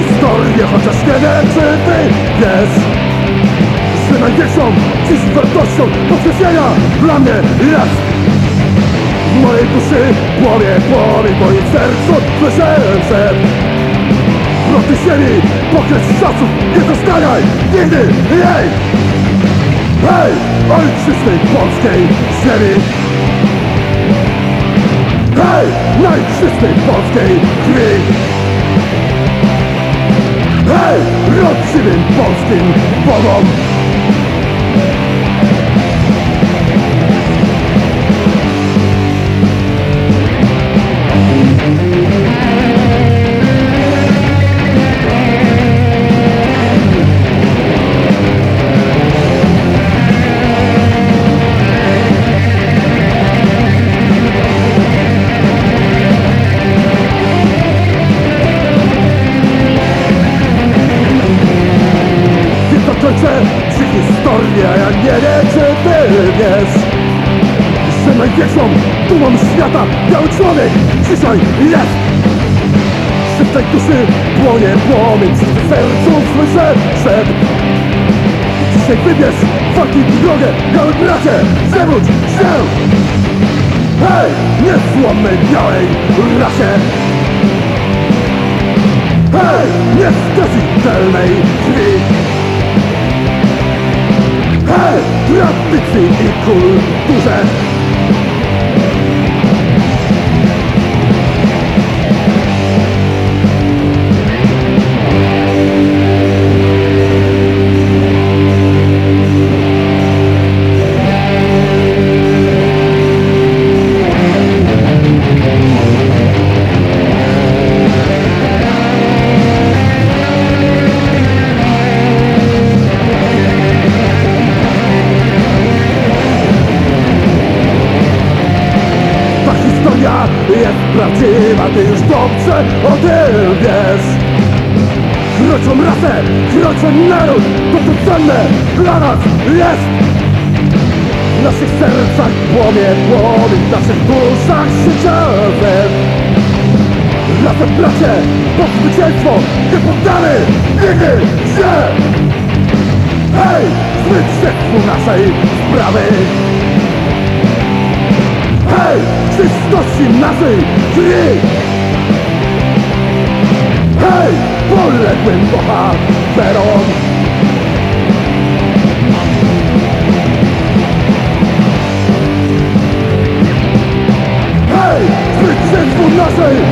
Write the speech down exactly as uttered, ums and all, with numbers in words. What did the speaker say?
historię, chociaż nie wiem, czy ty wiesz, że największą dziś wartością podkreślenia dla mnie jest w mojej duszy płomień, płomień, w moim sercu słyszę, że wroty ziemi, pokryć czasów, nie zostawiaj nigdy jej! Hej, ojczystej polskiej ziemi! Hej, najczystej polskiej krwi! Hej, rodzinnym polskim bogom! Czy historię, a ja nie wiem, czy ty wiesz, że największą dumą świata biały człowiek dzisiaj jest, że w tej duszy płonie płomień, w sercu słyszę szep. Dzisiaj wybierz walki drogę, biały bracie, przewróć się! Hej, niezłomnej białej rasie! Hej, nieskazitelnej krwi! Hej, tradycji i kulturze! Jest prawdziwa, ty już dobrze o tym wiesz. Kroczą rasę, kroczą naród, to co cenne dla nas jest. W naszych sercach płomie, płomień, w naszych duszach życiowych. Razem bracie, to zwycięstwo, nie poddamy nigdy się. Hej, zwycięstwu naszej sprawy. Hej, czystości naszej krwi! Hej, poległym bohaterom! Hej, zwycięstwu naszej